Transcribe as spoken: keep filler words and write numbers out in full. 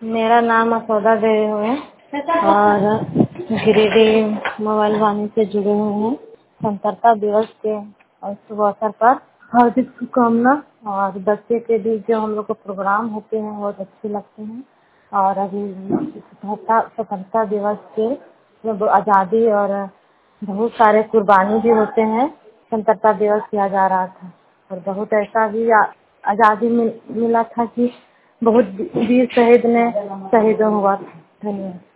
मेरा नाम असौदा देवी है और गिरिडीह मोबाइल वाणी से जुड़े हुए हैं। स्वतंत्रता दिवस के शुभ अवसर पर हार्दिक शुभकामना। और बच्चे के बीच जो हम लोग को प्रोग्राम होते हैं बहुत अच्छे लगते हैं। और अभी स्वतंत्रता स्वतंत्रता दिवस के जो आज़ादी और बहुत सारे कुर्बानी भी होते हैं। स्वतंत्रता दिवस किया जा रहा था और बहुत ऐसा भी आज़ादी मिल, मिला था कि बहुत वीर शहीद ने शहीद हुआ था। धन्यवाद।